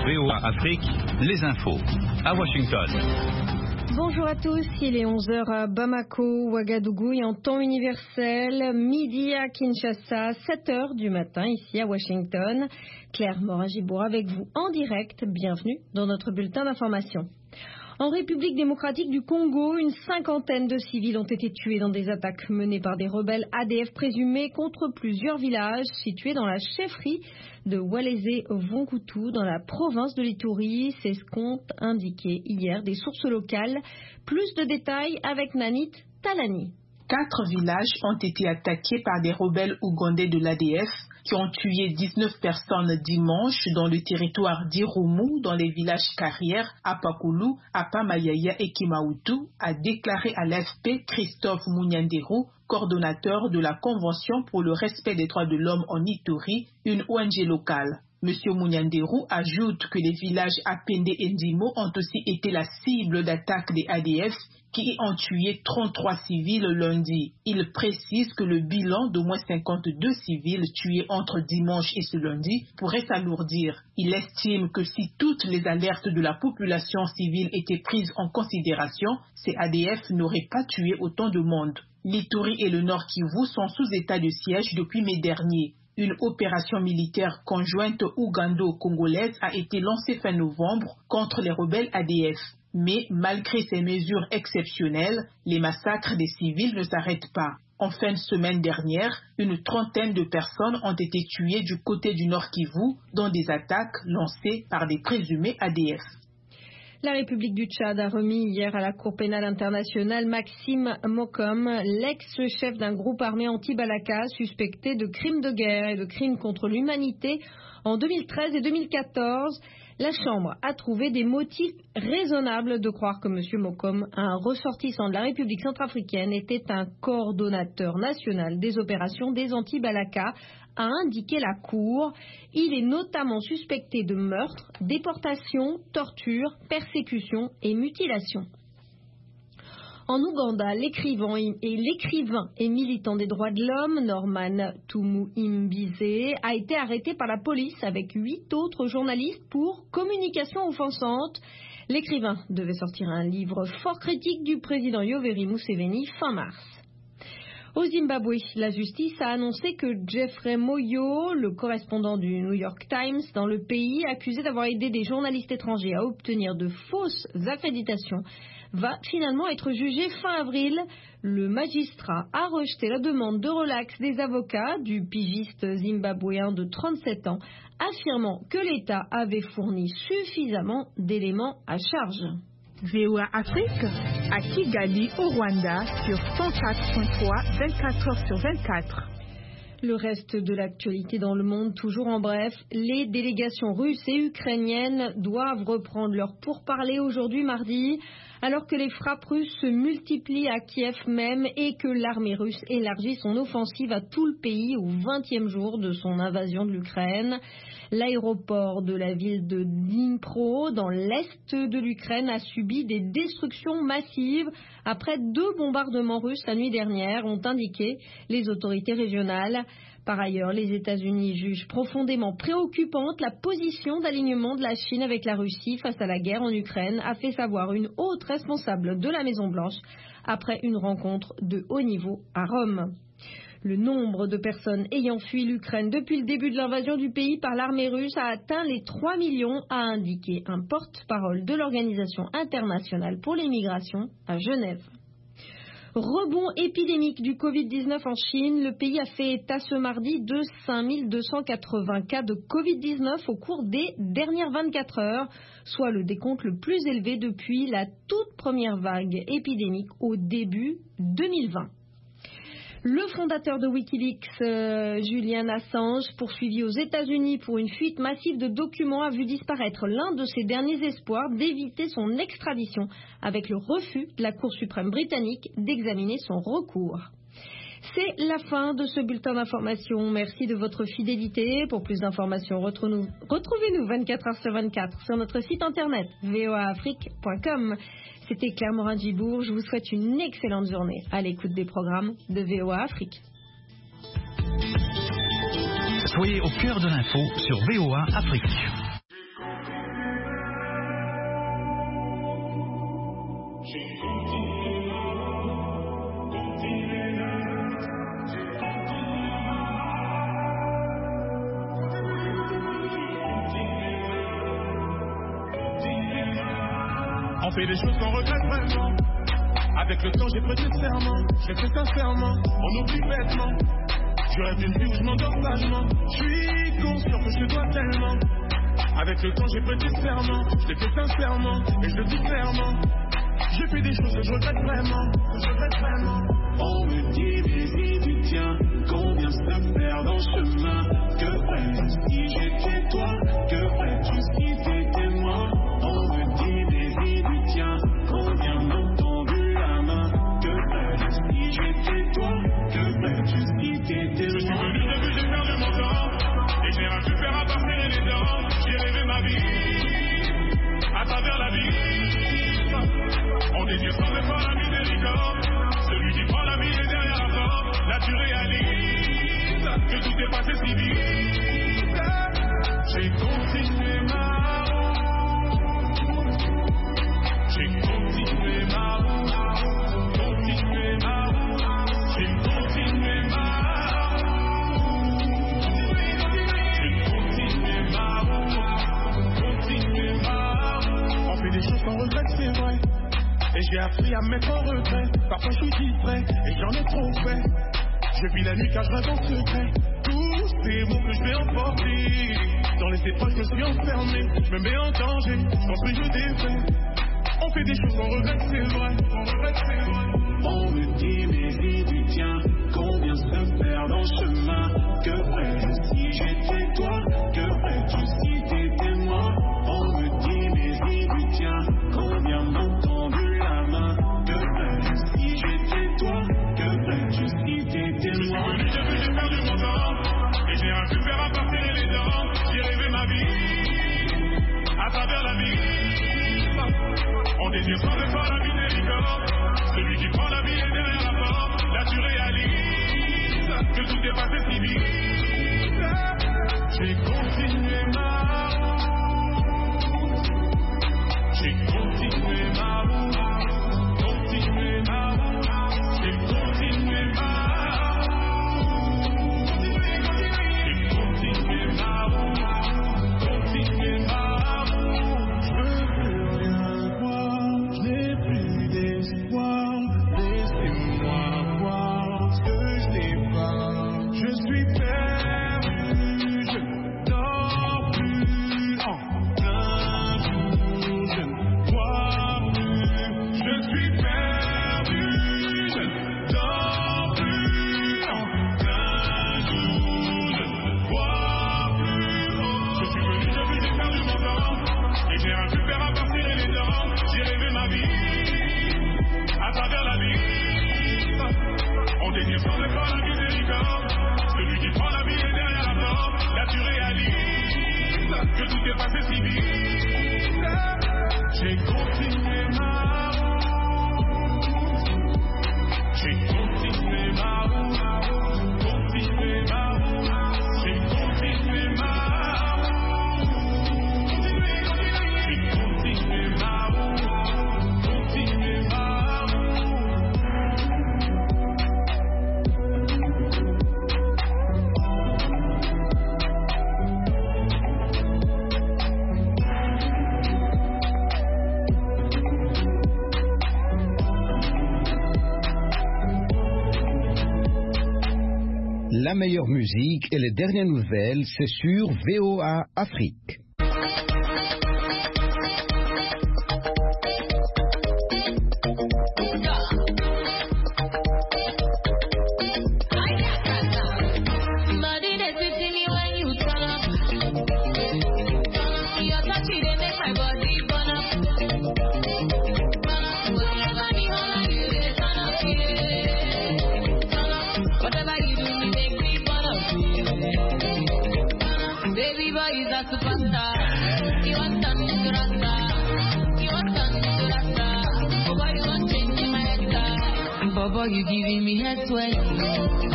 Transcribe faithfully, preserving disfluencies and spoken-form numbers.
V O A Afrique, les infos, à Washington. Bonjour à tous, il est onze heures à Bamako, Ouagadougou et en temps universel, midi à Kinshasa, sept heures du matin ici à Washington. Claire Morin-Gibour avec vous en direct, bienvenue dans notre bulletin d'information. En République démocratique du Congo, une cinquantaine de civils ont été tués dans des attaques menées par des rebelles A D F présumés contre plusieurs villages situés dans la chefferie de Walese-Vonkutu dans la province de l'Ituri. C'est ce qu'ont indiqué hier des sources locales. Plus de détails avec Nanit Talani. Quatre villages ont été attaqués par des rebelles ougandais de l'A D F qui ont tué dix-neuf personnes dimanche dans le territoire d'Irumu, dans les villages carrières Apakulu, Apamayaya et Kimautu, a déclaré à l'A F P Christophe Munyanderu, coordonnateur de la Convention pour le respect des droits de l'homme en Ituri, une O N G locale. Monsieur Munyanderu ajoute que les villages Apende et Ndimo ont aussi été la cible d'attaques des A D F qui ont tué trente-trois civils lundi. Il précise que le bilan d'au moins cinquante-deux civils tués entre dimanche et ce lundi pourrait s'alourdir. Il estime que si toutes les alertes de la population civile étaient prises en considération, ces A D F n'auraient pas tué autant de monde. L'Ituri et le Nord Kivu sont sous état de siège depuis mai dernier. Une opération militaire conjointe ougando-congolaise a été lancée fin novembre contre les rebelles A D F. Mais malgré ces mesures exceptionnelles, les massacres des civils ne s'arrêtent pas. En fin de semaine dernière, une trentaine de personnes ont été tuées du côté du Nord Kivu dans des attaques lancées par des présumés A D F. La République du Tchad a remis hier à la Cour pénale internationale Maxime Mokom, l'ex-chef d'un groupe armé anti-Balaka suspecté de crimes de guerre et de crimes contre l'humanité en deux mille treize et deux mille quatorze. La Chambre a trouvé des motifs raisonnables de croire que M. Mokom, un ressortissant de la République centrafricaine, était un coordonnateur national des opérations des anti-Balaka, a indiqué la Cour. Il est notamment suspecté de meurtre, déportation, torture, persécution et mutilation. En Ouganda, l'écrivain et l'écrivain et militant des droits de l'homme, Norman Tumuimbize, a été arrêté par la police avec huit autres journalistes pour communication offensante. L'écrivain devait sortir un livre fort critique du président Yoweri Museveni fin mars. Au Zimbabwe, la justice a annoncé que Jeffrey Moyo, le correspondant du New York Times dans le pays, accusé d'avoir aidé des journalistes étrangers à obtenir de fausses accréditations, va finalement être jugé fin avril. Le magistrat a rejeté la demande de relax des avocats du pigiste zimbabwéen de trente-sept ans, affirmant que l'État avait fourni suffisamment d'éléments à charge. V O A Afrique, à Kigali, au Rwanda, sur cent quatre point trois, vingt-quatre heures sur vingt-quatre. Le reste de l'actualité dans le monde, toujours en bref, les délégations russes et ukrainiennes doivent reprendre leur pourparlers aujourd'hui mardi, alors que les frappes russes se multiplient à Kiev même et que l'armée russe élargit son offensive à tout le pays au vingtième jour de son invasion de l'Ukraine. L'aéroport de la ville de Dnipro, dans l'est de l'Ukraine, a subi des destructions massives après deux bombardements russes la nuit dernière, ont indiqué les autorités régionales. Par ailleurs, les États-Unis jugent profondément préoccupante la position d'alignement de la Chine avec la Russie face à la guerre en Ukraine, a fait savoir une haute responsable de la Maison-Blanche après une rencontre de haut niveau à Rome. Le nombre de personnes ayant fui l'Ukraine depuis le début de l'invasion du pays par l'armée russe a atteint les trois millions, a indiqué un porte-parole de l'Organisation internationale pour les migrations à Genève. Rebond épidémique du covid dix-neuf en Chine. Le pays a fait état ce mardi de cinq mille deux cent quatre-vingts cas de covid dix-neuf au cours des dernières vingt-quatre heures, soit le décompte le plus élevé depuis la toute première vague épidémique au début deux mille vingt. Le fondateur de Wikileaks, euh, Julian Assange, poursuivi aux États-Unis pour une fuite massive de documents, a vu disparaître l'un de ses derniers espoirs d'éviter son extradition avec le refus de la Cour suprême britannique d'examiner son recours. C'est la fin de ce bulletin d'information. Merci de votre fidélité. Pour plus d'informations, retrouvez-nous vingt-quatre heures sur vingt-quatre sur notre site internet v o a afrique point com. C'était Claire Morin-Gibour. Je vous souhaite une excellente journée à l'écoute des programmes de V O A Afrique. Soyez au cœur de l'info sur V O A Afrique. fait des choses qu'on regrette vraiment. Avec le temps j'ai prêté serment, j'ai fait sincèrement, on oublie bêtement. Je rêve d'une vie où je m'endors sagement. Je suis conscient que je te dois tellement. Avec le temps j'ai prêté serment, je l'ai fait sincèrement, et je le dis clairement. J'ai fait des choses que je regrette vraiment, que je regrette vraiment. On me dit vas-y du tien, qu'on vient se faire dans le chemin. Que ferais-tu si j'étais toi? Que ferais-tu si t'étais moi? On me dit vas-y du tien, qu'on vient me tendre la main. Que ferais-tu si j'étais toi? Que ferais-tu si t'étais moi? Je suis venu, j'ai vu, j'ai perdu mon temps, et j'ai rien pu faire à part serrer les dents. J'ai rêvé ma vie, à travers la vie. On désire sans effort la miséricorde. Celui qui prend la vie est derrière la porte. Là tu réalises que tout est passé si vite. J'ai continué ma route. J'ai continué ma route. Continué ma route. J'ai continué ma route. J'ai continué ma route. Continué ma route. On fait des choses qu'on regrette, c'est vrai. Et j'ai appris à me mettre en retrait. Parfois je suis distrait et j'en ai trop fait. Je vis la nuit car je rêve en secret. Tous ces mots que je vais emporter. Dans les épreuves je me suis enfermé. Je me mets en danger, je pense que je défais. On fait des choses qu'on regrette, c'est vrai. On regrette, c'est vrai. On me dit mais du tien, qu'on vient se faire dans le chemin. Que ferais-tu si j'étais toi? Que ferais-tu si t'étais moi? On me dit mais du tien, qu'on vient m'entendre la main. Que ferais-tu si j'étais toi? Que ferais-tu si t'étais moi? Je suis venu, j'ai vu, j'ai perdu mon temps, et j'ai rien pu faire à part serrer les dents. J'ai rêvé ma vie, à travers la vie. On désire sans effort la miséricorde. Celui qui prend la vie est derrière la porte. Là tu réalises que tout est passé si vite. J'ai continué ma route. J'ai continué ma route. Continué ma route. J'ai continué ma route. J'ai continué ma route. Continué ma route. Je veux plus rien voir. Je n'ai plus d'espoir. Laissez-moi voir ce que je n'ai pas. Je suis perdu. Je ne dors plus en plein jour. Je ne vois plus. Je suis perdu. Je ne dors plus en plein jour. Je ne vois plus. Je suis venu, j'ai vu, j'ai perdu mon temps, et j'ai rien pu faire à part serrer les dents. J'ai rêvé ma vie, à travers la vie. On désire sans effort la miséricorde. Celui qui prend la vie est derrière la porte. Là tu réalises que tout est passé si vite. J'ai continué ma route. J'ai continué ma route. Continué ma route. J'ai continué ma route. J'ai continué ma route. Continué ma route. La meilleure musique et les dernières nouvelles, c'est sur V O A Afrique. Bobo, you giving me head sweat.